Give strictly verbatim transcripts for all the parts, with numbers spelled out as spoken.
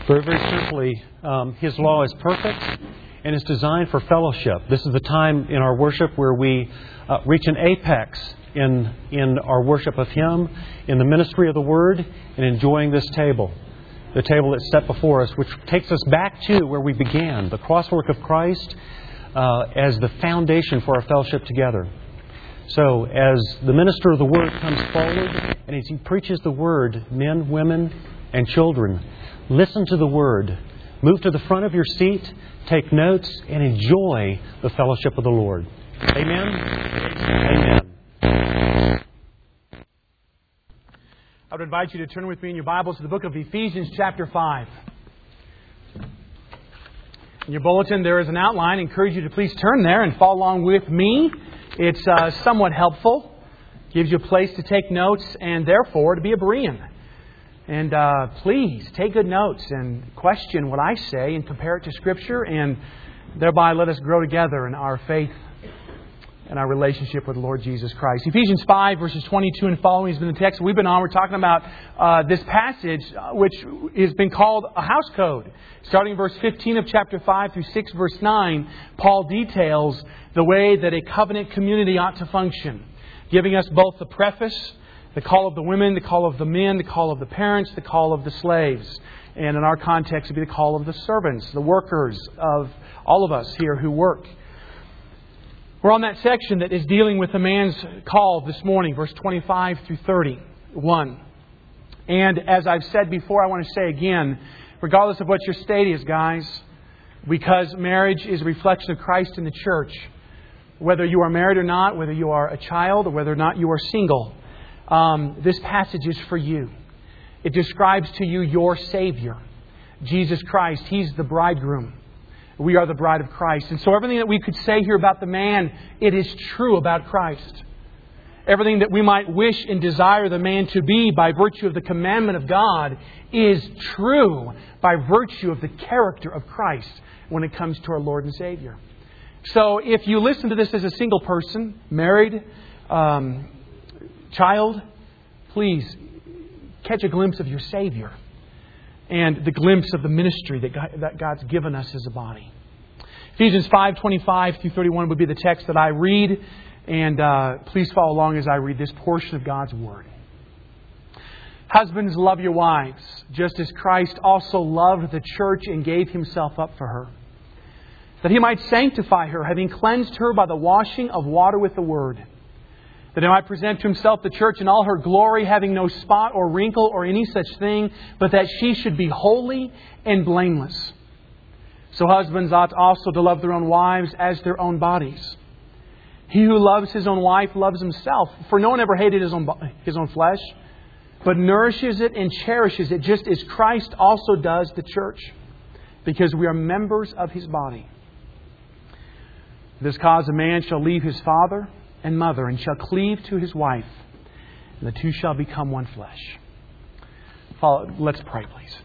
Very, very simply, um, His law is perfect and is designed for fellowship. This is the time in our worship where we uh, reach an apex in, in our worship of Him, in the ministry of the Word, and enjoying this table. The table that's set before us, which takes us back to where we began, the crosswork of Christ uh, as the foundation for our fellowship together. So, as the minister of the Word comes forward, and as he preaches the Word, men, women, and children, listen to the Word. Move to the front of your seat, take notes, and enjoy the fellowship of the Lord. Amen? Amen. I would invite you to turn with me in your Bibles to the book of Ephesians chapter five. In your bulletin there is an outline. I encourage you to please turn there and follow along with me. It's uh, somewhat helpful. Gives you a place to take notes and therefore to be a Berean. And uh, please take good notes and question what I say and compare it to Scripture, and thereby let us grow together in our faith and our relationship with the Lord Jesus Christ. Ephesians five, verses twenty-two and following has been the text we've been on. We're talking about uh, this passage, uh, which has been called a house code. Starting in verse fifteen of chapter five through six, verse nine, Paul details the way that a covenant community ought to function, giving us both the preface, the call of the women, the call of the men, the call of the parents, the call of the slaves. And in our context, it would be the call of the servants, the workers of all of us here who work. We're on that section that is dealing with the man's call this morning, verse twenty-five through thirty-one. And as I've said before, I want to say again, regardless of what your state is, guys, because marriage is a reflection of Christ in the church, whether you are married or not, whether you are a child or whether or not you are single, um, this passage is for you. It describes to you your Savior, Jesus Christ. He's the bridegroom. We are the bride of Christ. And so everything that we could say here about the man, it is true about Christ. Everything that we might wish and desire the man to be by virtue of the commandment of God is true by virtue of the character of Christ when it comes to our Lord and Savior. So if you listen to this as a single person, married, um, child, please catch a glimpse of your Savior and the glimpse of the ministry that, God, that God's given us as a body. Ephesians five, twenty-five through thirty-one would be the text that I read. And uh, please follow along as I read this portion of God's Word. Husbands, love your wives, just as Christ also loved the church and gave Himself up for her, that He might sanctify her, having cleansed her by the washing of water with the Word, that He might present to Himself the church in all her glory, having no spot or wrinkle or any such thing, but that she should be holy and blameless. So husbands ought also to love their own wives as their own bodies. He who loves his own wife loves himself, for no one ever hated his own, his own flesh, but nourishes it and cherishes it, just as Christ also does the church, because we are members of His body. For this cause a man shall leave his father and mother, and shall cleave to his wife, and the two shall become one flesh. Follow, let's pray, please.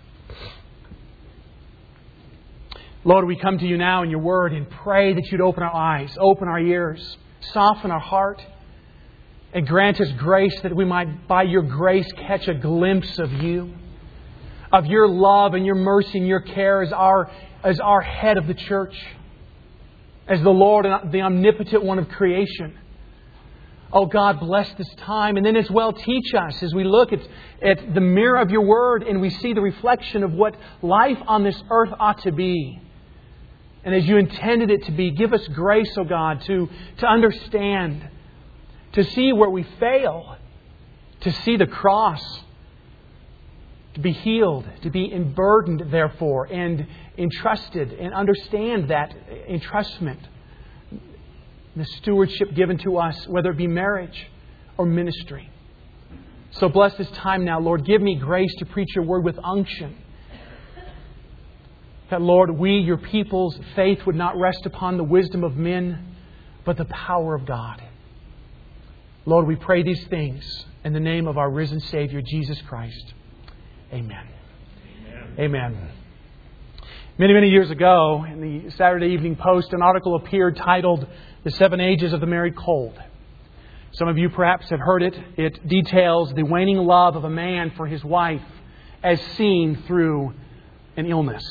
Lord, we come to You now in Your Word and pray that You'd open our eyes, open our ears, soften our heart, and grant us grace that we might, by Your grace, catch a glimpse of You, of Your love and Your mercy and Your care as our, as our head of the church, as the Lord and the omnipotent one of creation. Oh God, bless this time. And then as well teach us as we look at, at the mirror of Your Word and we see the reflection of what life on this earth ought to be. And as You intended it to be, give us grace, oh God, to, to understand, to see where we fail, to see the cross, to be healed, to be unburdened, therefore, and entrusted, and understand that entrustment, the stewardship given to us, whether it be marriage or ministry. So bless this time now, Lord. Give me grace to preach Your Word with unction. That, Lord, we, Your people's faith would not rest upon the wisdom of men, but the power of God. Lord, we pray these things in the name of our risen Savior, Jesus Christ. Amen. Amen. Amen. Many, many years ago, in the Saturday Evening Post, an article appeared titled The Seven Ages of the Married Cold. Some of you perhaps have heard it. It details the waning love of a man for his wife as seen through and illness.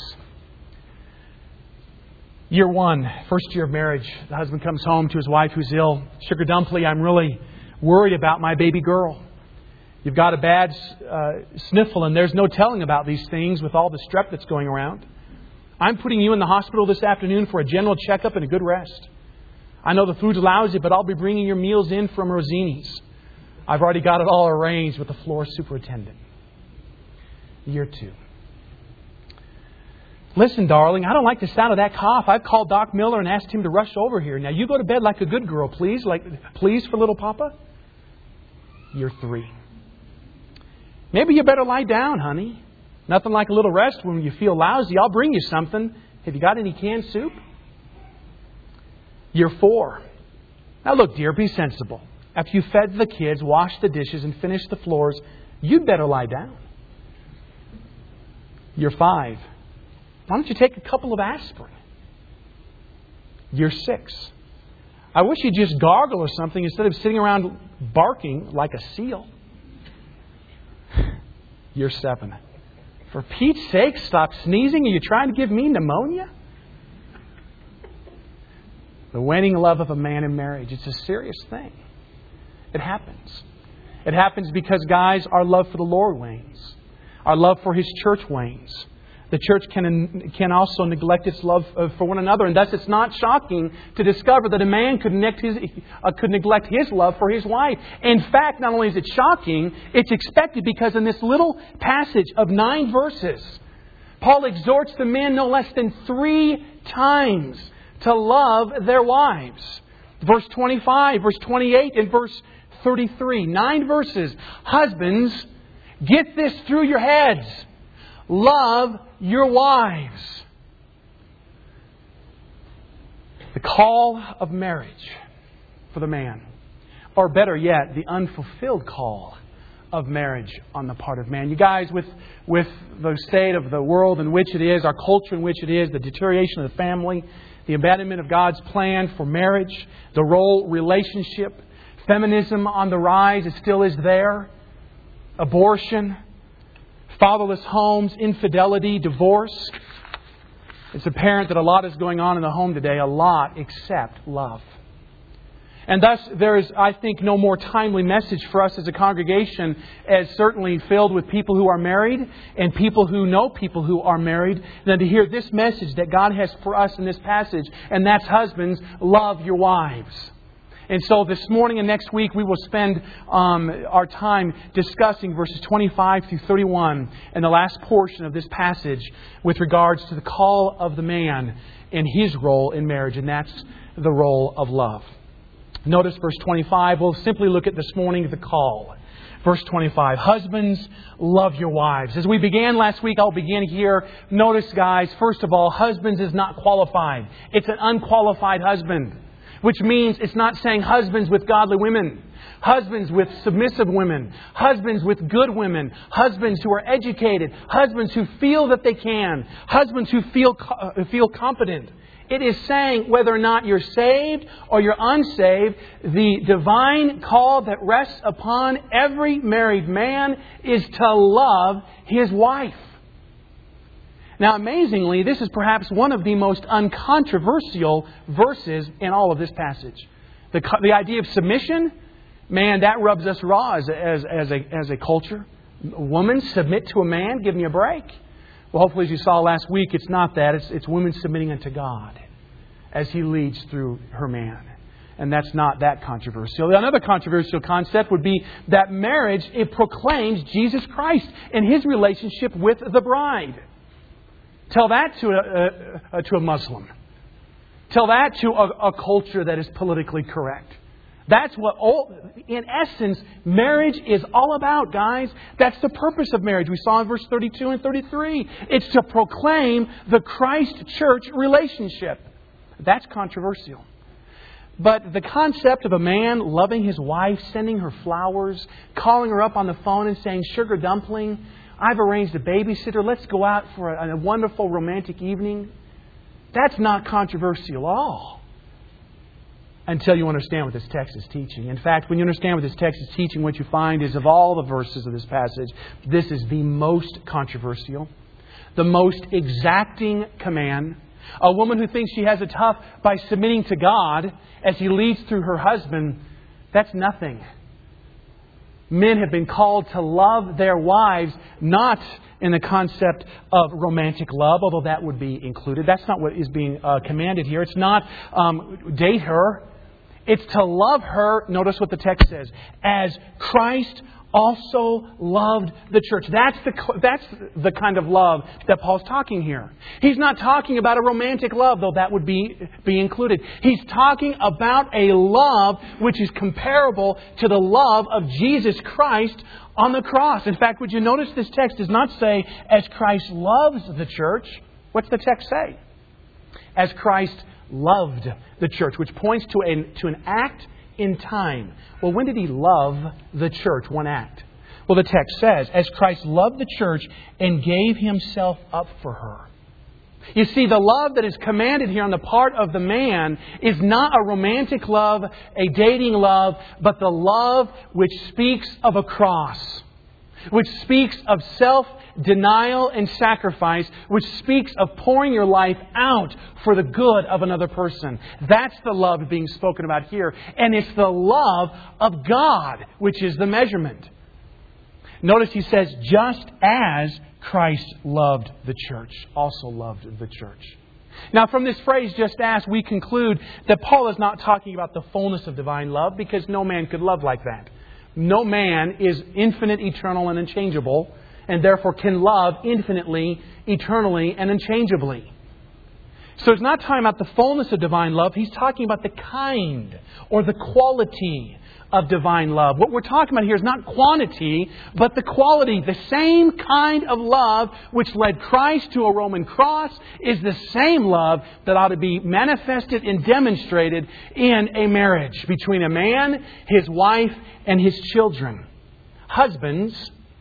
Year one, first year of marriage, the husband comes home to his wife who's ill. Sugar Dumpling, I'm really worried about my baby girl. You've got a bad uh, sniffle, and there's no telling about these things with all the strep that's going around. I'm putting you in the hospital this afternoon for a general checkup and a good rest. I know the food's lousy, but I'll be bringing your meals in from Rosini's. I've already got it all arranged with the floor superintendent. Year two. Listen, darling, I don't like the sound of that cough. I've called Doc Miller and asked him to rush over here. Now, you go to bed like a good girl, please. Like, please, for little Papa. Year three. Maybe you better lie down, honey. Nothing like a little rest when you feel lousy. I'll bring you something. Have you got any canned soup? Year four. Now look, dear, be sensible. After you fed the kids, washed the dishes, and finished the floors, you'd better lie down. Year five. Why don't you take a couple of aspirin? Year six. I wish you'd just gargle or something instead of sitting around barking like a seal. Year seven. For Pete's sake, stop sneezing. Are you trying to give me pneumonia? The waning love of a man in marriage. It's a serious thing. It happens. It happens because, guys, our love for the Lord wanes. Our love for His church wanes. The church can can also neglect its love for one another. And thus it's not shocking to discover that a man could neglect his, uh, could neglect his love for his wife. In fact, not only is it shocking, it's expected because in this little passage of nine verses, Paul exhorts the men no less than three times to love their wives. Verse twenty-five, verse twenty-eight, and verse thirty-three. Nine verses. Husbands, get this through your heads. Love your wives. The call of marriage for the man. Or better yet, the unfulfilled call of marriage on the part of man. You guys, with, with the state of the world in which it is, our culture in which it is, the deterioration of the family, the abandonment of God's plan for marriage, the role relationship, feminism on the rise, it still is there, abortion, fatherless homes, infidelity, divorce. It's apparent that a lot is going on in the home today, a lot except love. And thus, there is, I think, no more timely message for us as a congregation as certainly filled with people who are married and people who know people who are married than to hear this message that God has for us in this passage. And that's, husbands, love your wives. And so this morning and next week we will spend um, our time discussing verses twenty-five through thirty-one and the last portion of this passage with regards to the call of the man and his role in marriage. And that's the role of love. Notice verse twenty-five. We'll simply look at this morning the call. Verse twenty-five. Husbands, love your wives. As we began last week, I'll begin here. Notice, guys, first of all, husbands is not qualified. It's an unqualified husband. Which means it's not saying husbands with godly women, husbands with submissive women, husbands with good women, husbands who are educated, husbands who feel that they can, husbands who feel uh, feel competent. It is saying whether or not you're saved or you're unsaved, the divine call that rests upon every married man is to love his wife. Now, amazingly, this is perhaps one of the most uncontroversial verses in all of this passage. The, the idea of submission, man, that rubs us raw as a, as, as, a, as a culture. A woman, submit to a man, give me a break. Well, hopefully, as you saw last week, it's not that. It's, it's women submitting unto God as He leads through her man. And that's not that controversial. Another controversial concept would be that marriage, it proclaims Jesus Christ and His relationship with the bride. Tell that to a, a, to a Muslim. Tell that to a, a culture that is politically correct. That's what, all, in essence, marriage is all about, guys. That's the purpose of marriage. We saw in verse thirty-two and thirty-three. It's to proclaim the Christ-church relationship. That's controversial. But the concept of a man loving his wife, sending her flowers, calling her up on the phone and saying, "Sugar Dumpling, I've arranged a babysitter. Let's go out for a, a wonderful romantic evening." That's not controversial at all. Until you understand what this text is teaching. In fact, when you understand what this text is teaching, what you find is of all the verses of this passage, this is the most controversial. the most exacting command. A woman who thinks she has it tough by submitting to God as He leads through her husband, that's nothing. Men have been called to love their wives, not in the concept of romantic love, although that would be included. That's not what is being uh, commanded here. It's not um, date her. It's to love her, notice what the text says, as Christ also loved the church. That's the, that's the kind of love that Paul's talking here. He's not talking about a romantic love, though that would be, be included. He's talking about a love which is comparable to the love of Jesus Christ on the cross. In fact, would you notice this text does not say, as Christ loves the church. What's the text say? As Christ loved the church, which points to an, to an act in time. Well, when did He love the church? One act. Well, the text says, as Christ loved the church and gave Himself up for her. You see, the love that is commanded here on the part of the man is not a romantic love, a dating love, but the love which speaks of a cross, which speaks of self-denial and sacrifice, which speaks of pouring your life out for the good of another person. That's the love being spoken about here. And it's the love of God which is the measurement. Notice he says, just as Christ loved the church, also loved the church. Now, from this phrase, just as, we conclude that Paul is not talking about the fullness of divine love, because no man could love like that. No man is infinite, eternal, and unchangeable, and therefore can love infinitely, eternally, and unchangeably. So he's not talking about the fullness of divine love. He's talking about the kind or the quality of divine love. What we're talking about here is not quantity, but the quality. The same kind of love which led Christ to a Roman cross is the same love that ought to be manifested and demonstrated in a marriage between a man, his wife, and his children. Husbands,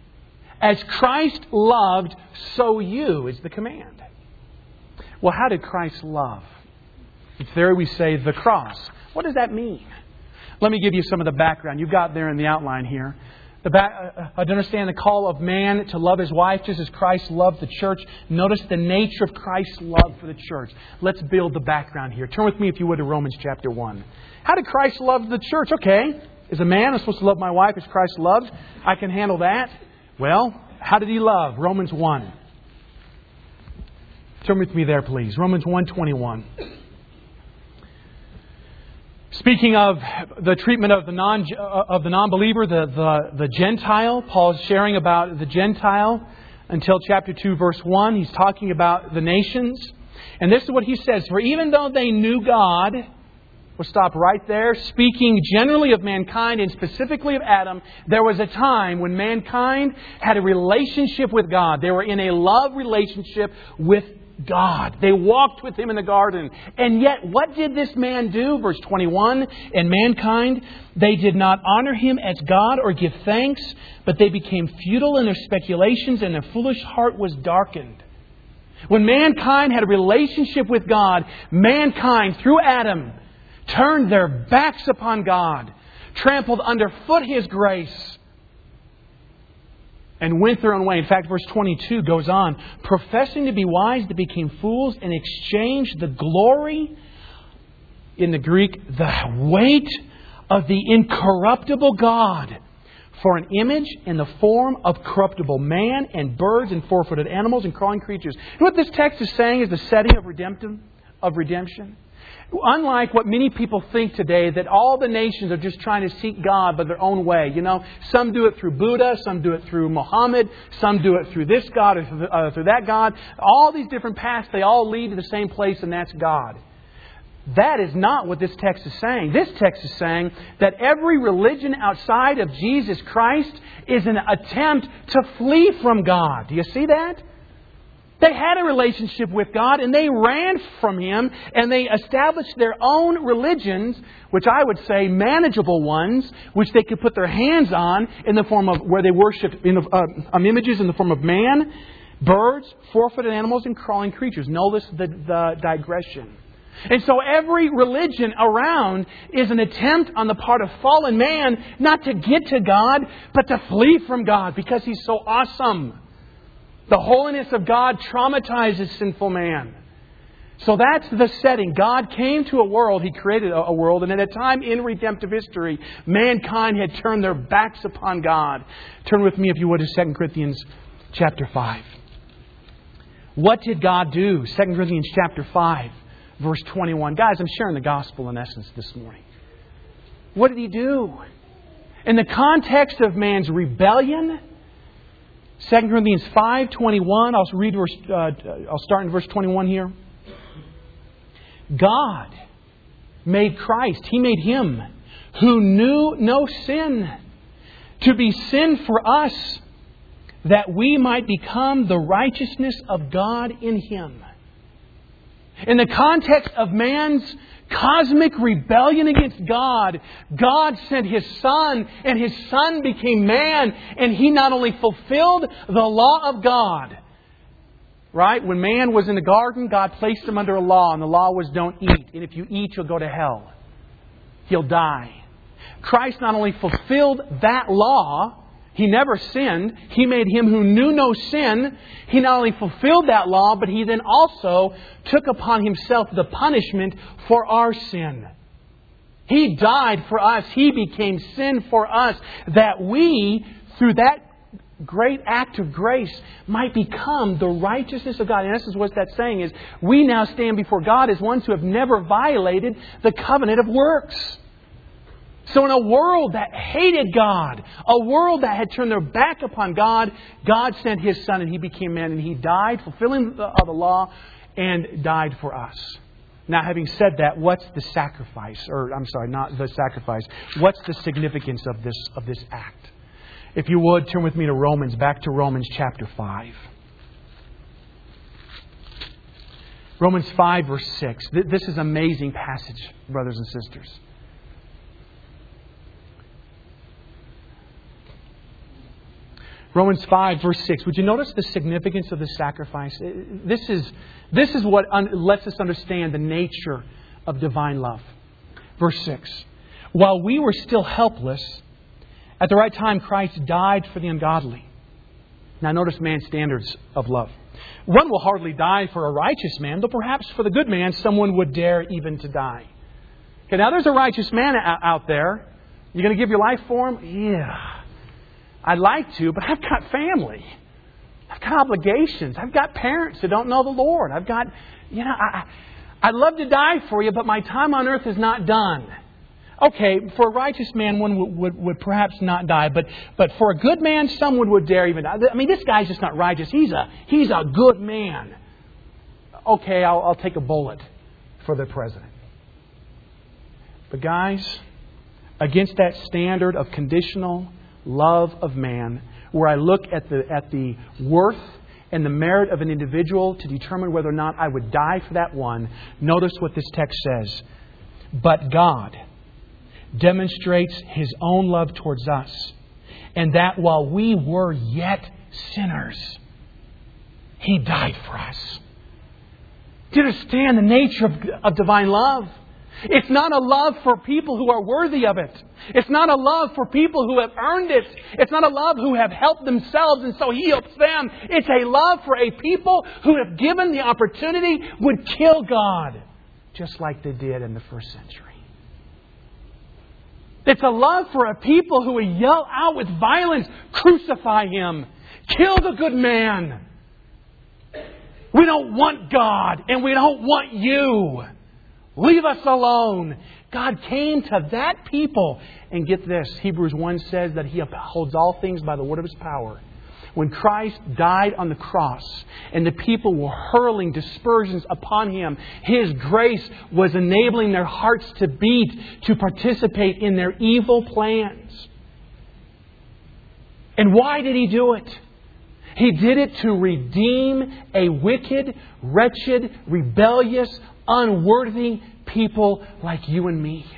as Christ loved, so you is the command. Well, how did Christ love? There we say the cross. What does that mean? Let me give you some of the background. You've got there in the outline here. The back, uh, to understand the call of man to love his wife just as Christ loved the church. Notice the nature of Christ's love for the church. Let's build the background here. Turn with me, if you would, to Romans chapter one. How did Christ love the church? Okay, as a man, I'm supposed to love my wife as Christ loves. I can handle that. Well, how did He love? Romans one. Turn with me there, please. Romans one twenty-one. Speaking of the treatment of the non of the non-believer, the, the, the Gentile, Paul is sharing about the Gentile until chapter two, verse one. He's talking about the nations. And this is what he says. For even though they knew God, we'll stop right there. Speaking generally of mankind and specifically of Adam, there was a time when mankind had a relationship with God. They were in a love relationship with God. They walked with Him in the garden. And yet, what did this man do? Verse twenty-one, and mankind, they did not honor Him as God or give thanks, but they became futile in their speculations, and their foolish heart was darkened. When mankind had a relationship with God, mankind, through Adam, turned their backs upon God, trampled underfoot His grace, and went their own way. In fact, verse twenty-two goes on. Professing to be wise, they became fools and exchanged the glory, in the Greek, the weight of the incorruptible God, for an image in the form of corruptible man and birds and four-footed animals and crawling creatures. You know what this text is saying is the setting of redemption? Of redemption? Unlike what many people think today, that all the nations are just trying to seek God by their own way. You know, some do it through Buddha, some do it through Muhammad, some do it through this God or uh, through that God. All these different paths, they all lead to the same place, and that's God. That is not what this text is saying. This text is saying that every religion outside of Jesus Christ is an attempt to flee from God. Do you see that? They had a relationship with God and they ran from Him and they established their own religions, which I would say manageable ones, which they could put their hands on in the form of where they worshipped in, uh, um, images in the form of man, birds, four-footed animals, and crawling creatures. Notice the, the digression. And so every religion around is an attempt on the part of fallen man not to get to God, but to flee from God because He's so awesome. The holiness of God traumatizes sinful man. So that's the setting. God came to a world. He created a world. And at a time in redemptive history, mankind had turned their backs upon God. Turn with me, if you would, to Second Corinthians chapter five. What did God do? Second Corinthians chapter five, verse twenty-one. Guys, I'm sharing the gospel in essence this morning. What did He do? In the context of man's rebellion, Second Corinthians five twenty-one. I'll read verse. Uh, I'll start in verse twenty-one here. God made Christ. He made Him who knew no sin to be sin for us, that we might become the righteousness of God in Him. In the context of man's cosmic rebellion against God, God sent His Son, and His Son became man, and He not only fulfilled the law of God. Right? When man was in the garden, God placed him under a law, and the law was don't eat. And if you eat, you'll go to hell. He'll die. Christ not only fulfilled that law, He never sinned. He made Him who knew no sin. He not only fulfilled that law, but He then also took upon Himself the punishment for our sin. He died for us. He became sin for us, that we, through that great act of grace, might become the righteousness of God. In essence, what that's saying is, we now stand before God as ones who have never violated the covenant of works. So in a world that hated God, a world that had turned their back upon God, God sent His Son, and He became man, and He died, fulfilling the, uh, the law, and died for us. Now, having said that, what's the sacrifice? Or, I'm sorry, not the sacrifice. What's the significance of this, of this act? If you would, turn with me to Romans, back to Romans chapter five. Romans five, verse six. This is an amazing passage, brothers and sisters. Romans five, verse six. Would you notice the significance of the sacrifice? This is, this is what un- lets us understand the nature of divine love. Verse six. While we were still helpless, at the right time Christ died for the ungodly. Now notice man's standards of love. One will hardly die for a righteous man, though perhaps for the good man someone would dare even to die. Okay, now there's a righteous man out there. You going to give your life for him? Yeah. I'd like to, but I've got family. I've got obligations. I've got parents that don't know the Lord. I've got, you know, I, I'd love to die for you, but my time on earth is not done. Okay, for a righteous man, one would, would, would perhaps not die. But but for a good man, someone would dare even die. I mean, this guy's just not righteous. He's a he's a good man. Okay, I'll, I'll take a bullet for the president. But guys, against that standard of conditional love of man, where I look at the at the worth and the merit of an individual to determine whether or not I would die for that one, notice what this text says. But God demonstrates His own love towards us, and that while we were yet sinners, He died for us. Do you understand the nature of, of divine love? It's not a love for people who are worthy of it. It's not a love for people who have earned it. It's not a love who have helped themselves and so He helps them. It's a love for a people who have given the opportunity would kill God, just like they did in the first century. It's a love for a people who will yell out with violence, crucify Him, kill the good man. We don't want God and we don't want you. Leave us alone. God came to that people. And get this, Hebrews one says that He upholds all things by the word of His power. When Christ died on the cross and the people were hurling dispersions upon Him, His grace was enabling their hearts to beat, to participate in their evil plans. And why did He do it? He did it to redeem a wicked, wretched, rebellious, unworthy people like you and me.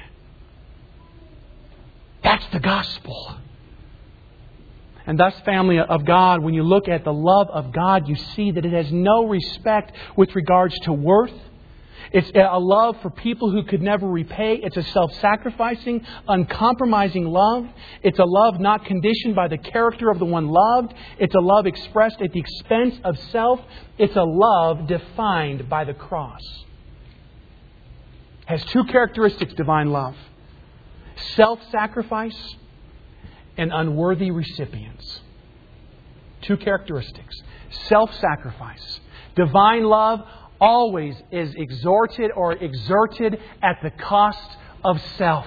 That's the gospel. And thus, family of God, when you look at the love of God, you see that it has no respect with regards to worth. It's a love for people who could never repay. It's a self-sacrificing, uncompromising love. It's a love not conditioned by the character of the one loved. It's a love expressed at the expense of self. It's a love defined by the cross. It has two characteristics, divine love: self-sacrifice and unworthy recipients. Two characteristics. Self-sacrifice. Divine love always is exhorted or exerted at the cost of self.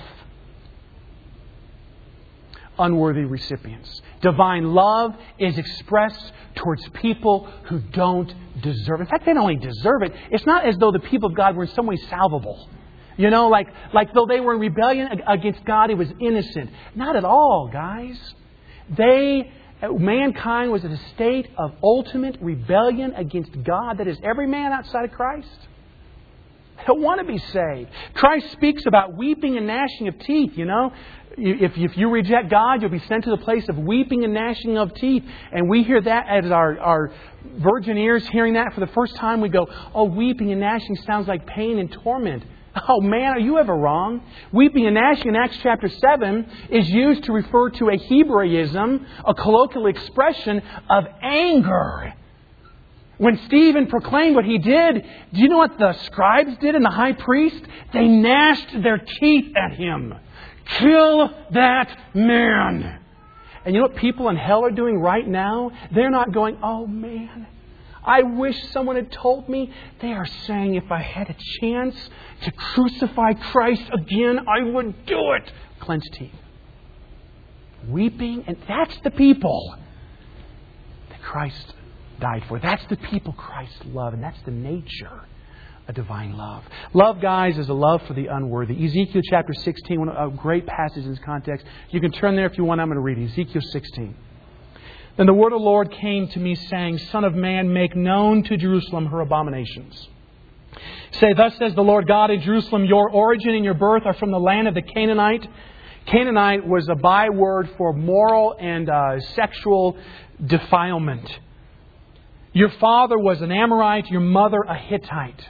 Unworthy recipients. Divine love is expressed towards people who don't deserve it. In fact, they don't only deserve it. It's not as though the people of God were in some way salvable. You know, like, like though they were in rebellion against God, it was innocent. Not at all, guys. They... Mankind was in a state of ultimate rebellion against God. That is, every man outside of Christ. They don't want to be saved. Christ speaks about weeping and gnashing of teeth, you know. If, if you reject God, you'll be sent to the place of weeping and gnashing of teeth. And we hear that as our, our virgin ears hearing that for the first time. We go, oh, weeping and gnashing sounds like pain and torment. Oh man, are you ever wrong? Weeping and gnashing in Acts chapter seven is used to refer to a Hebraism, a colloquial expression of anger. When Stephen proclaimed what he did, do you know what the scribes did and the high priest? They gnashed their teeth at him. Kill that man. And you know what people in hell are doing right now? They're not going, oh man, I wish someone had told me. They are saying, if I had a chance to crucify Christ again, I would do it. Clenched teeth. Weeping. And that's the people that Christ died for. That's the people Christ loved. And that's the nature of divine love. Love, guys, is a love for the unworthy. Ezekiel chapter sixteen, one of a great passage in this context. You can turn there if you want. I'm going to read Ezekiel sixteen. Then the word of the Lord came to me, saying, Son of man, make known to Jerusalem her abominations. Say, thus says the Lord God in Jerusalem, your origin and your birth are from the land of the Canaanite. Canaanite was a byword for moral and uh, sexual defilement. Your father was an Amorite, your mother a Hittite.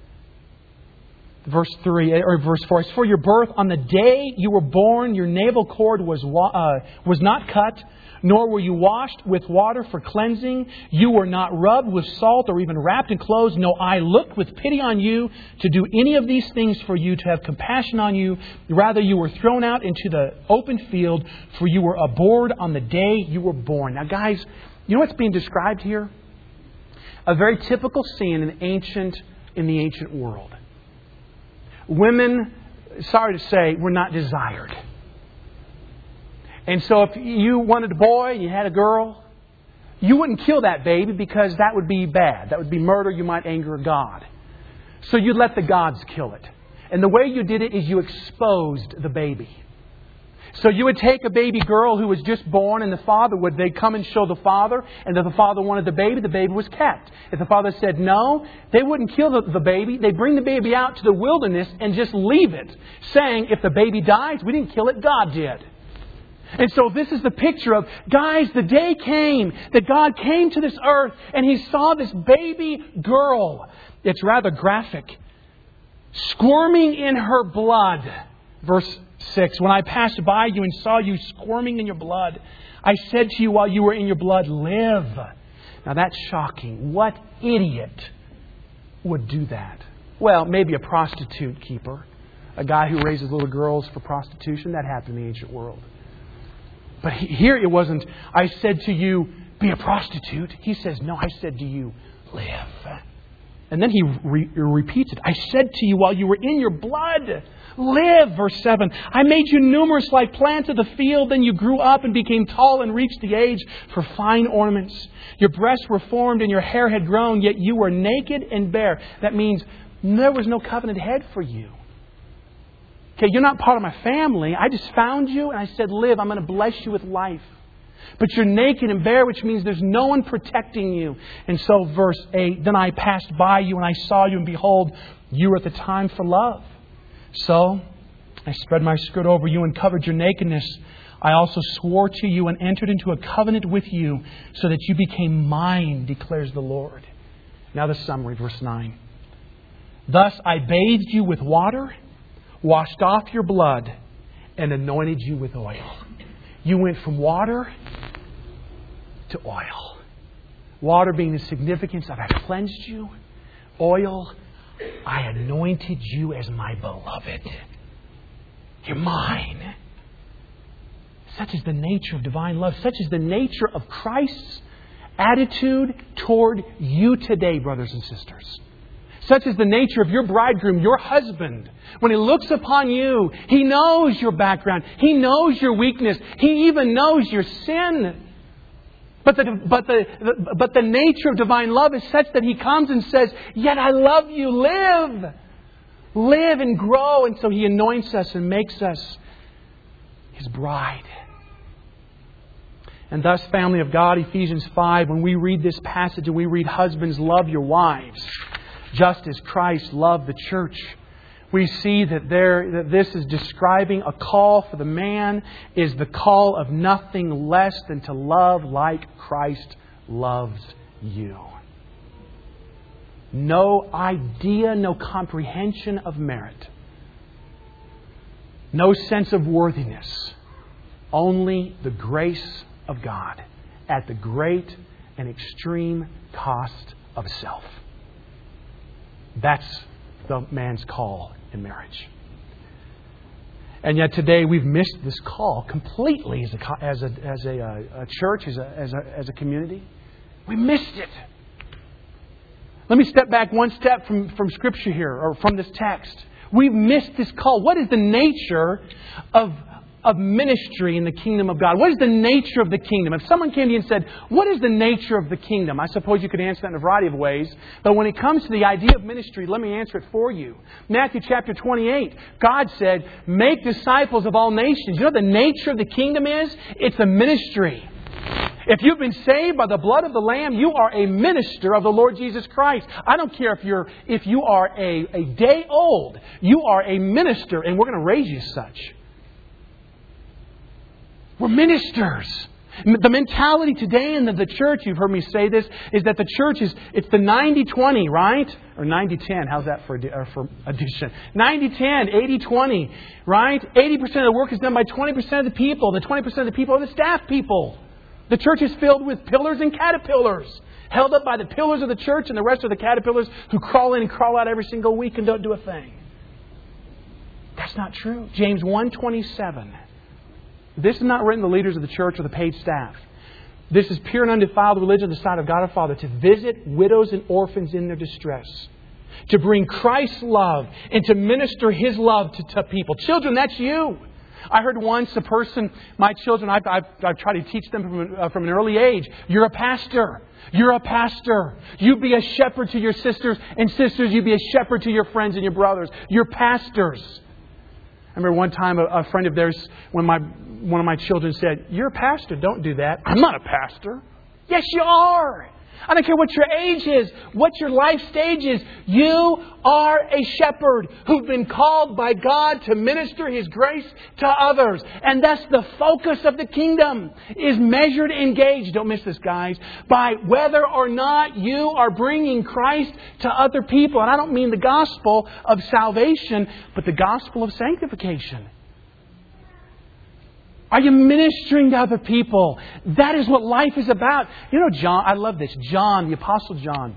Verse three or verse four. As for your birth, on the day you were born, your navel cord was uh, was not cut, nor were you washed with water for cleansing. You were not rubbed with salt or even wrapped in clothes. No eye looked with pity on you to do any of these things for you, to have compassion on you. Rather, you were thrown out into the open field, for you were abhorred on the day you were born. Now, guys, you know what's being described here? A very typical scene in ancient in the ancient world. Women, sorry to say, were not desired. And so if you wanted a boy and you had a girl, you wouldn't kill that baby because that would be bad. That would be murder. You might anger God. So you'd let the gods kill it. And the way you did it is you exposed the baby. So you would take a baby girl who was just born, and the father would, they'd come and show the father, and if the father wanted the baby, the baby was kept. If the father said no, they wouldn't kill the, the baby. They'd bring the baby out to the wilderness and just leave it, saying, if the baby dies, we didn't kill it, God did. And so this is the picture of, guys, the day came that God came to this earth and He saw this baby girl. It's rather graphic. Squirming in her blood. Verse six. When I passed by you and saw you squirming in your blood, I said to you while you were in your blood, live. Now that's shocking. What idiot would do that? Well, maybe a prostitute keeper. A guy who raises little girls for prostitution. That happened in the ancient world. But here it wasn't, I said to you, be a prostitute. He says, no, I said to you, live. And then he re- repeats it. I said to you while you were in your blood, live. Verse seven. I made you numerous like plants of the field. Then you grew up and became tall and reached the age for fine ornaments. Your breasts were formed and your hair had grown, yet you were naked and bare. That means there was no covenant head for you. Okay, you're not part of my family. I just found you and I said, live. I'm going to bless you with life. But you're naked and bare, which means there's no one protecting you. And so verse eight, then I passed by you and I saw you, and behold, you were at the time for love. So I spread my skirt over you and covered your nakedness. I also swore to you and entered into a covenant with you so that you became mine, declares the Lord. Now the summary, verse nine. Thus I bathed you with water, washed off your blood, and anointed you with oil. You went from water to oil. Water being the significance of I cleansed you. Oil, I anointed you as my beloved. You're mine. Such is the nature of divine love. Such is the nature of Christ's attitude toward you today, brothers and sisters. Such is the nature of your bridegroom, your husband. When he looks upon you, he knows your background. He knows your weakness. He even knows your sin. But the, but the, the, but the nature of divine love is such that He comes and says, yet I love you. Live. Live and grow. And so He anoints us and makes us His bride. And thus, family of God, Ephesians five, when we read this passage and we read, husbands, love your wives, just as Christ loved the church, we see that there that this is describing a call for the man is the call of nothing less than to love like Christ loves you. No idea, no comprehension of merit. No sense of worthiness. Only the grace of God at the great and extreme cost of self. That's the man's call in marriage. And yet today we've missed this call completely as a, as a, as a, a church, as a, as, a, as a community. We missed it. Let me step back one step from, from Scripture here, or from this text. We've missed this call. What is the nature of of ministry in the kingdom of God? What is the nature of the kingdom? If someone came to you and said, what is the nature of the kingdom? I suppose you could answer that in a variety of ways. But when it comes to the idea of ministry, let me answer it for you. Matthew chapter twenty-eight, God said, make disciples of all nations. You know what the nature of the kingdom is? It's a ministry. If you've been saved by the blood of the Lamb, you are a minister of the Lord Jesus Christ. I don't care if you're if you are a, a day old. You are a minister, and we're going to raise you as such. We're ministers. The mentality today in the, the church, you've heard me say this, is that the church is, it's the ninety twenty, right? Or ninety ten, how's that for, uh, for addition? ninety ten, eighty twenty, right? eighty percent of the work is done by twenty percent of the people. The twenty percent of the people are the staff people. The church is filled with pillars and caterpillars, held up by the pillars of the church, and the rest are the caterpillars who crawl in and crawl out every single week and don't do a thing. That's not true. James one twenty-seven. This is not written to the leaders of the church or the paid staff. This is pure and undefiled religion on the side of God our Father, to visit widows and orphans in their distress, to bring Christ's love and to minister His love to, to people. Children, that's you. I heard once a person, my children, I've, I've, I've tried to teach them from, uh, from an early age, you're a pastor. You're a pastor. You be a shepherd to your sisters, and sisters, you be a shepherd to your friends and your brothers. You're pastors. I remember one time a, a friend of theirs, when my one of my children said, you're a pastor, don't do that. I'm not a pastor. Yes, you are. I don't care what your age is, what your life stage is. You are a shepherd who've been called by God to minister His grace to others. And that's the focus of the kingdom, is measured and gauged. Don't miss this, guys. By whether or not you are bringing Christ to other people. And I don't mean the gospel of salvation, but the gospel of sanctification. Are you ministering to other people? That is what life is about. You know, John, I love this. John, the Apostle John.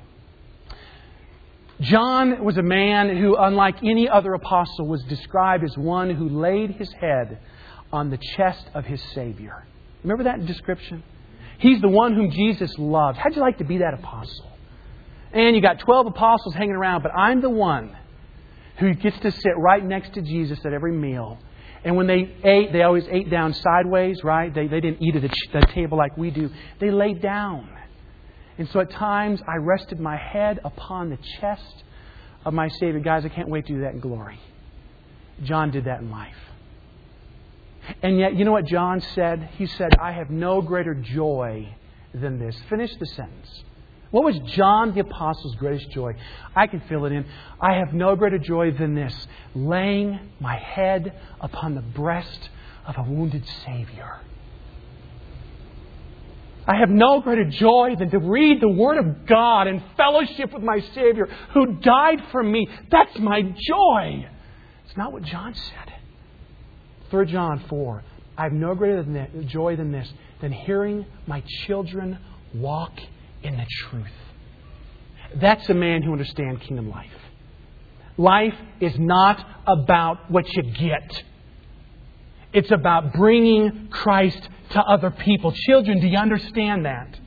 John was a man who, unlike any other apostle, was described as one who laid his head on the chest of his Savior. Remember that description? He's the one whom Jesus loved. How'd you like to be that apostle? And you got twelve apostles hanging around, but I'm the one who gets to sit right next to Jesus at every meal. And when they ate, they always ate down sideways, right? They, they didn't eat at the table like we do. They laid down. And so at times I rested my head upon the chest of my Savior. Guys, I can't wait to do that in glory. John did that in life. And yet, you know what John said? He said, I have no greater joy than this. Finish the sentence. What was John the Apostle's greatest joy? I can fill it in. I have no greater joy than this, laying my head upon the breast of a wounded Savior. I have no greater joy than to read the Word of God and fellowship with my Savior who died for me. That's my joy. It's not what John said. Third John four. I have no greater than that, joy than this, than hearing my children walk in the truth. That's a man who understands kingdom life. Life is not about what you get. It's about bringing Christ to other people. Children, do you understand that?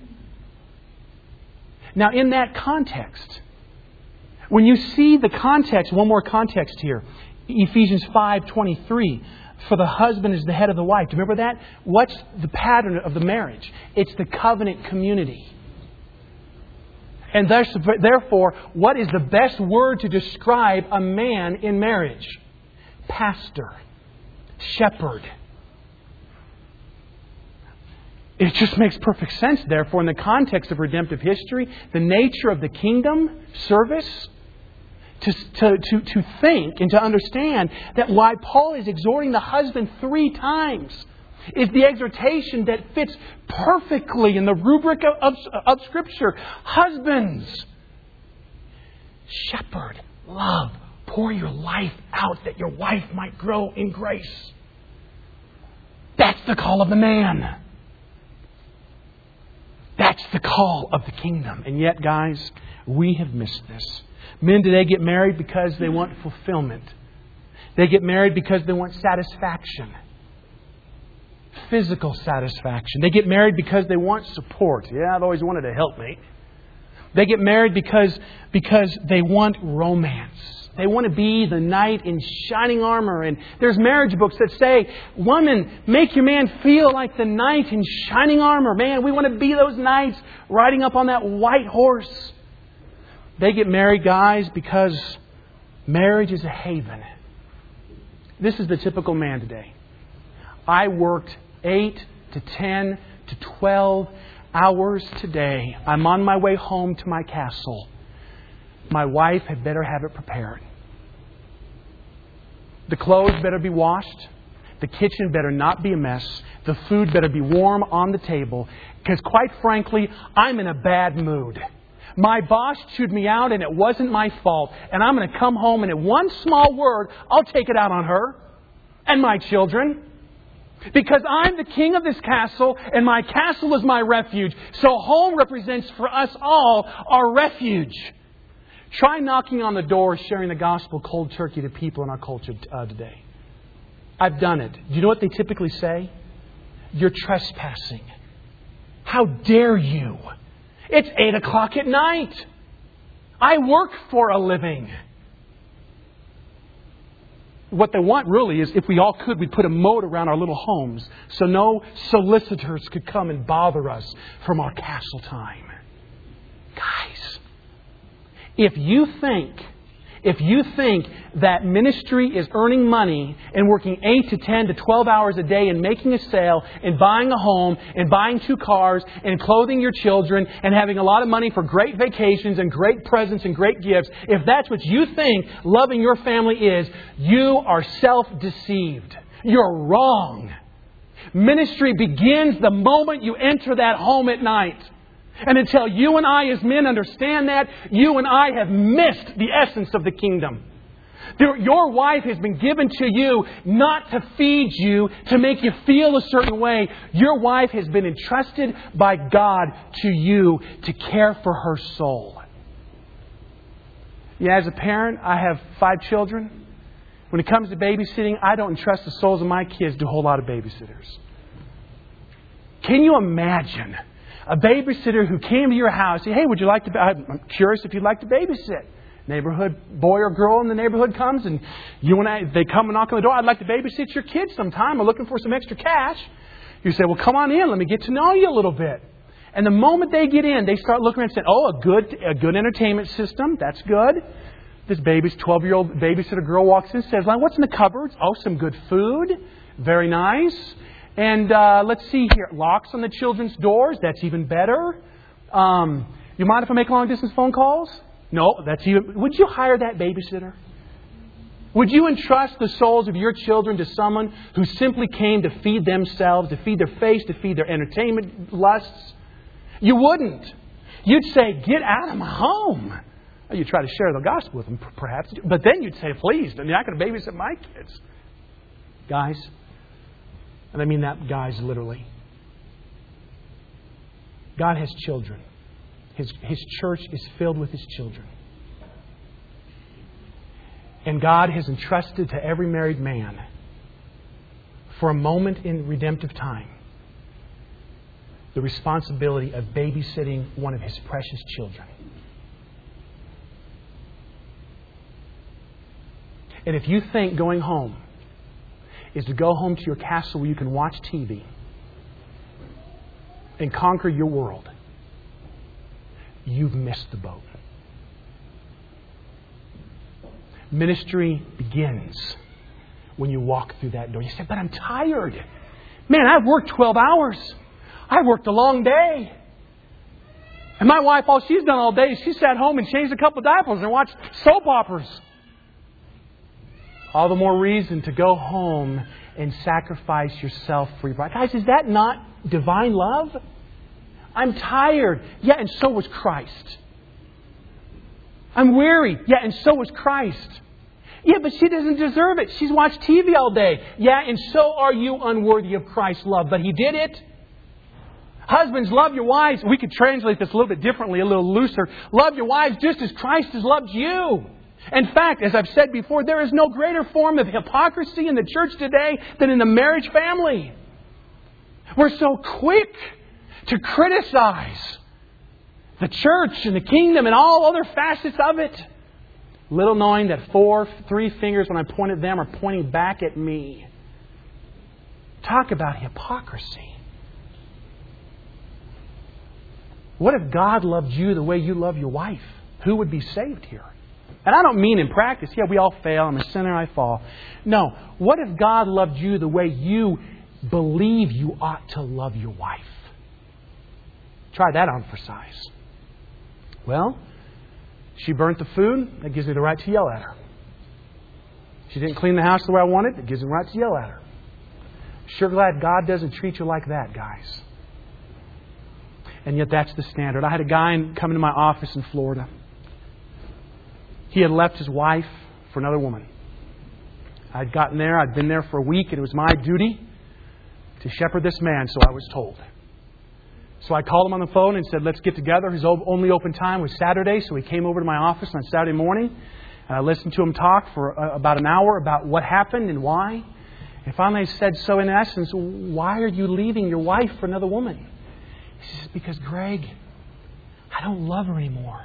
Now, in that context, when you see the context, one more context here, Ephesians five twenty-three, for the husband is the head of the wife. Do you remember that? What's the pattern of the marriage? It's the covenant community. And therefore, what is the best word to describe a man in marriage? Pastor. Shepherd. It just makes perfect sense, therefore, in the context of redemptive history, the nature of the kingdom service, to, to, to, to think and to understand that why Paul is exhorting the husband three times is the exhortation that fits perfectly in the rubric of, of, of Scripture. Husbands, shepherd, love, pour your life out that your wife might grow in grace. That's the call of the man. That's the call of the kingdom. And yet, guys, we have missed this. Men today get married because they want fulfillment. They get married because they want satisfaction. Physical satisfaction. They get married because they want support. Yeah, I've always wanted a helpmate. They get married because, because they want romance. They want to be the knight in shining armor. And there's marriage books that say, woman, make your man feel like the knight in shining armor. Man, we want to be those knights riding up on that white horse. They get married, guys, because marriage is a haven. This is the typical man today. I worked eight to ten to twelve hours today. I'm on my way home to my castle. My wife had better have it prepared. The clothes better be washed. The kitchen better not be a mess. The food better be warm on the table. Because quite frankly, I'm in a bad mood. My boss chewed me out and it wasn't my fault. And I'm going to come home and in one small word, I'll take it out on her and my children. Because I'm the king of this castle and my castle is my refuge. So home represents for us all our refuge. Try knocking on the door, sharing the gospel cold turkey to people in our culture uh, today. I've done it. Do you know what they typically say? You're trespassing. How dare you? It's eight o'clock at night. I work for a living. What they want really is, if we all could, we'd put a moat around our little homes so no solicitors could come and bother us from our castle time. Guys, if you think, if you think that ministry is earning money and working eight to ten to twelve hours a day and making a sale and buying a home and buying two cars and clothing your children and having a lot of money for great vacations and great presents and great gifts, if that's what you think loving your family is, you are self-deceived. You're wrong. Ministry begins the moment you enter that home at night. And until you and I as men understand that, you and I have missed the essence of the kingdom. Your wife has been given to you not to feed you, to make you feel a certain way. Your wife has been entrusted by God to you to care for her soul. Yeah, as a parent, I have five children. When it comes to babysitting, I don't entrust the souls of my kids to a whole lot of babysitters. Can you imagine a babysitter who came to your house, say, hey, would you like to, I'm curious if you'd like to babysit. Neighborhood boy or girl in the neighborhood comes and you and I, they come and knock on the door. I'd like to babysit your kids sometime. I'm looking for some extra cash. You say, well, come on in. Let me get to know you a little bit. And the moment they get in, they start looking around and saying, oh, a good, a good entertainment system. That's good. This baby's twelve-year-old babysitter girl walks in and says, what's in the cupboards? Oh, some good food. Very nice. And uh, let's see here. Locks on the children's doors. That's even better. Um, you mind if I make long-distance phone calls? No, that's even... Would you hire that babysitter? Would you entrust the souls of your children to someone who simply came to feed themselves, to feed their face, to feed their entertainment lusts? You wouldn't. You'd say, get out of my home. You'd try to share the gospel with them, perhaps. But then you'd say, please, you're not going to babysit my kids. Guys, and I mean that guys literally. God has children. His, his church is filled with His children. And God has entrusted to every married man, for a moment in redemptive time, the responsibility of babysitting one of His precious children. And if you think going home is to go home to your castle where you can watch T V and conquer your world, you've missed the boat. Ministry begins when you walk through that door. You say, but I'm tired. Man, I've worked twelve hours. I've worked a long day. And my wife, all she's done all day is she sat home and changed a couple of diapers and watched soap operas. All the more reason to go home and sacrifice yourself for your bride. Guys, is that not divine love? I'm tired. Yeah, and so was Christ. I'm weary. Yeah, and so was Christ. Yeah, but she doesn't deserve it. She's watched T V all day. Yeah, and so are you unworthy of Christ's love. But He did it. Husbands, love your wives. We could translate this a little bit differently, a little looser. Love your wives just as Christ has loved you. In fact, as I've said before, there is no greater form of hypocrisy in the church today than in the marriage family. We're so quick to criticize the church and the kingdom and all other facets of it, little knowing that four, three fingers when I point at them are pointing back at me. Talk about hypocrisy. What if God loved you the way you love your wife? Who would be saved here? And I don't mean in practice. Yeah, we all fail. I'm a sinner. I fall. No. What if God loved you the way you believe you ought to love your wife? Try that on for size. Well, she burnt the food. That gives me the right to yell at her. She didn't clean the house the way I wanted. It gives me the right to yell at her. Sure glad God doesn't treat you like that, guys. And yet that's the standard. I had a guy come into my office in Florida. He had left his wife for another woman. I'd gotten there. I'd been there for a week, and it was my duty to shepherd this man, so I was told. So I called him on the phone and said, let's get together. His only open time was Saturday, so he came over to my office on Saturday morning. And I listened to him talk for about an hour about what happened and why. And finally I said, so in essence, why are you leaving your wife for another woman? He says, because, Greg, I don't love her anymore.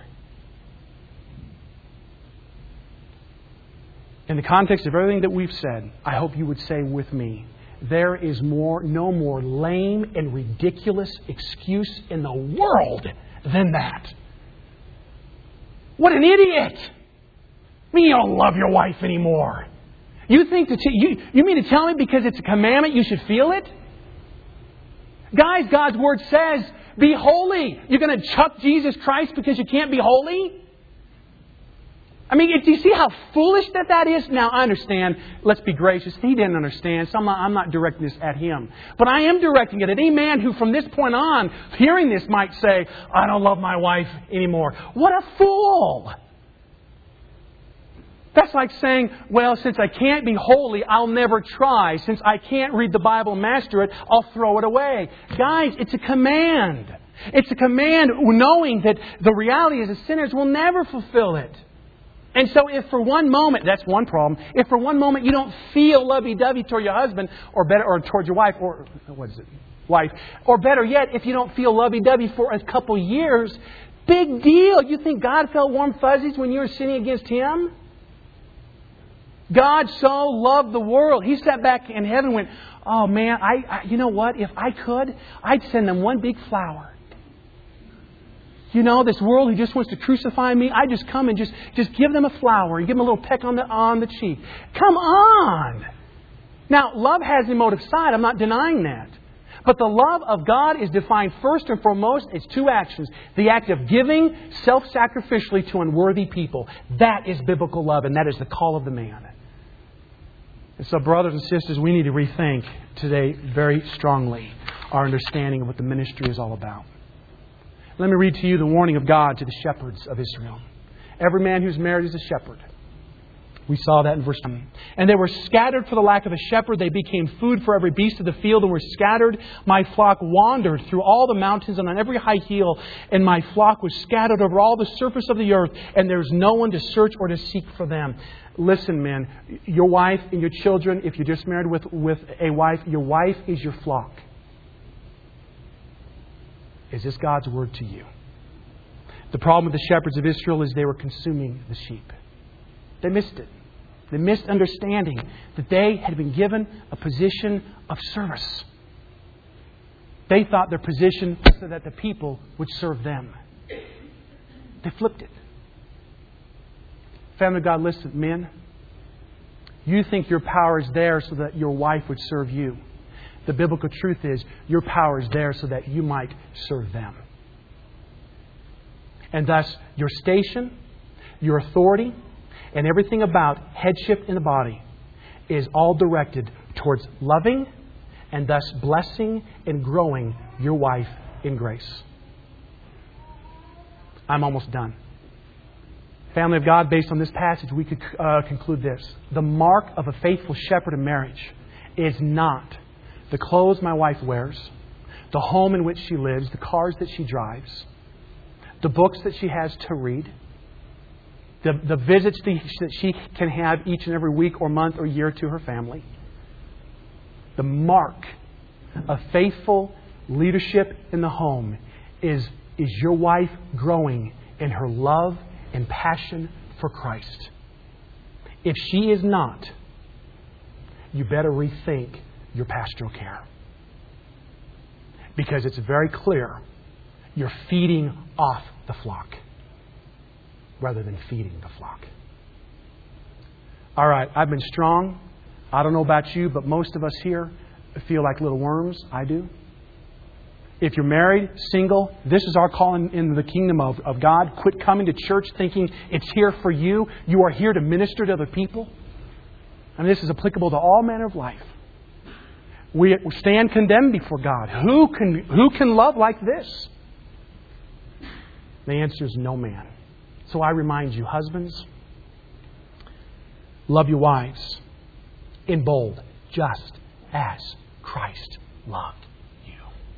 In the context of everything that we've said, I hope you would say with me, there is more, no more lame and ridiculous excuse in the world than that. What an idiot! I mean, you don't love your wife anymore. You think that you you mean to tell me because it's a commandment you should feel it? Guys, God's Word says, be holy. You're going to chuck Jesus Christ because you can't be holy? I mean, do you see how foolish that that is? Now, I understand. Let's be gracious. He didn't understand, so I'm not, I'm not directing this at him. But I am directing it at any man who from this point on, hearing this, might say, I don't love my wife anymore. What a fool! That's like saying, well, since I can't be holy, I'll never try. Since I can't read the Bible and master it, I'll throw it away. Guys, it's a command. It's a command knowing that the reality is that sinners will never fulfill it. And so if for one moment, that's one problem, if for one moment you don't feel lovey-dovey toward your husband, or better, or toward your wife, or what is it, wife, or better yet, if you don't feel lovey-dovey for a couple years, big deal. You think God felt warm fuzzies when you were sinning against Him? God so loved the world. He sat back in heaven and went, oh man, I, I you know what? If I could, I'd send them one big flower. You know, this world who just wants to crucify me, I just come and just, just give them a flower and give them a little peck on the on the cheek. Come on! Now, love has an emotive side. I'm not denying that. But the love of God is defined first and foremost as two actions. The act of giving self-sacrificially to unworthy people. That is biblical love, and that is the call of the man. And so, brothers and sisters, we need to rethink today very strongly our understanding of what the ministry is all about. Let me read to you the warning of God to the shepherds of Israel. Every man who's married is a shepherd. We saw that in verse one. And they were scattered for the lack of a shepherd. They became food for every beast of the field and were scattered. My flock wandered through all the mountains and on every high hill. And my flock was scattered over all the surface of the earth. And there is no one to search or to seek for them. Listen, men, your wife and your children, if you're just married with, with a wife, your wife is your flock. Is this God's word to you? The problem with the shepherds of Israel is they were consuming the sheep. They missed it. They missed understanding that they had been given a position of service. They thought their position was so that the people would serve them. They flipped it. Family of God, listen, men. You think your power is there so that your wife would serve you. The biblical truth is your power is there so that you might serve them. And thus, your station, your authority, and everything about headship in the body is all directed towards loving and thus blessing and growing your wife in grace. I'm almost done. Family of God, based on this passage, we could uh, conclude this. The mark of a faithful shepherd in marriage is not the clothes my wife wears, the home in which she lives, the cars that she drives, the books that she has to read, The, the visits that she can have each and every week or month or year to her family. The mark of faithful leadership in the home is, is your wife growing in her love and passion for Christ. If she is not, you better rethink your pastoral care. Because it's very clear you're feeding off the flock rather than feeding the flock. All right, I've been strong. I don't know about you, but most of us here feel like little worms. I do. If you're married, single, this is our call in, in the kingdom of, of God. Quit coming to church thinking it's here for you. You are here to minister to other people. And this is applicable to all manner of life. We stand condemned before God. Who can, who can love like this? The answer is no man. So I remind you, husbands, love your wives in bold, just as Christ loved you.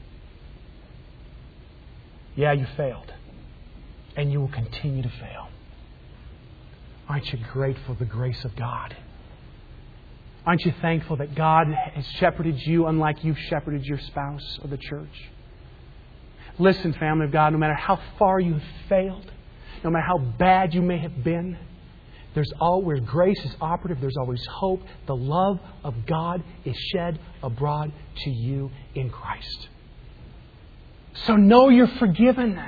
Yeah, you failed. And you will continue to fail. Aren't you grateful for the grace of God? Aren't you thankful that God has shepherded you unlike you've shepherded your spouse or the church? Listen, family of God, no matter how far you've failed, no matter how bad you may have been, there's always, where grace is operative, there's always hope. The love of God is shed abroad to you in Christ. So know you're forgiven.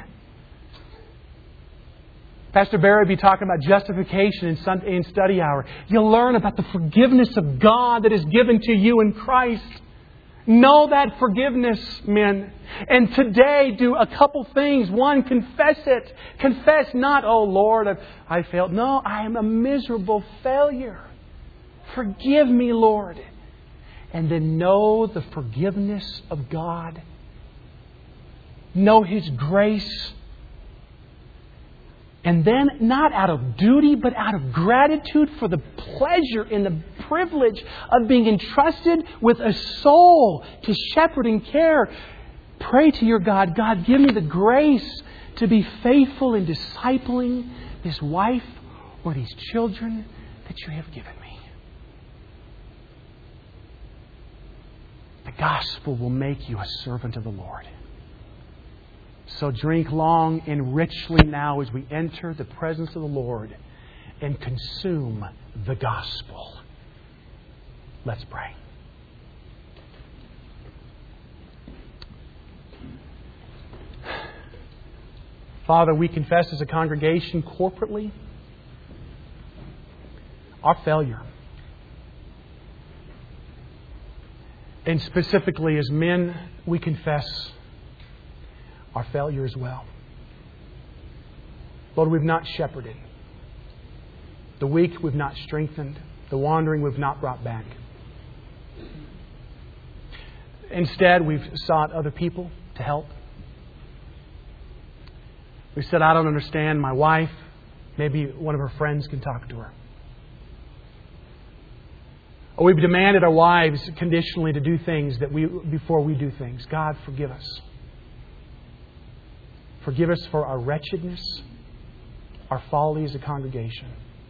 Pastor Barry will be talking about justification in Sunday in study hour. You'll learn about the forgiveness of God that is given to you in Christ. Know that forgiveness, men. And today, do a couple things. One, confess it. Confess not, oh Lord, I've, I failed. No, I am a miserable failure. Forgive me, Lord. And then know the forgiveness of God. Know His grace. And then, not out of duty, but out of gratitude for the pleasure and the privilege of being entrusted with a soul to shepherd and care, pray to your God, God, give me the grace to be faithful in discipling this wife or these children that you have given me. The gospel will make you a servant of the Lord. So drink long and richly now as we enter the presence of the Lord and consume the gospel. Let's pray. Father, we confess as a congregation corporately our failure. And specifically as men, we confess our failure as well. Lord, we've not shepherded. The weak we've not strengthened. The wandering we've not brought back. Instead, we've sought other people to help. We said, I don't understand my wife. Maybe one of her friends can talk to her. Or we've demanded our wives conditionally to do things that we before we do things. God, forgive us. Forgive us for our wretchedness, our folly as a congregation.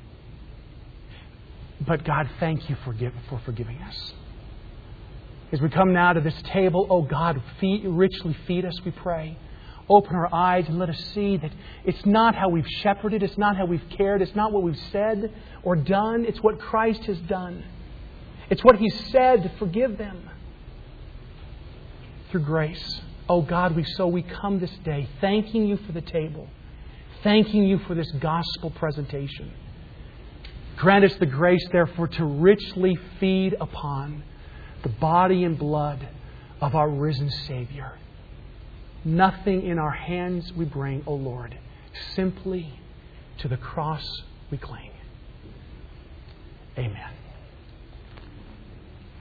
But God, thank you for, give, for forgiving us. As we come now to this table, oh God, feed, richly feed us, we pray. Open our eyes and let us see that it's not how we've shepherded, it's not how we've cared, it's not what we've said or done, it's what Christ has done. It's what He said to forgive them through grace. Oh God, we so we come this day thanking You for the table, thanking You for this gospel presentation. Grant us the grace, therefore, to richly feed upon the body and blood of our risen Savior. Nothing in our hands we bring, O Lord, simply to the cross we cling. Amen.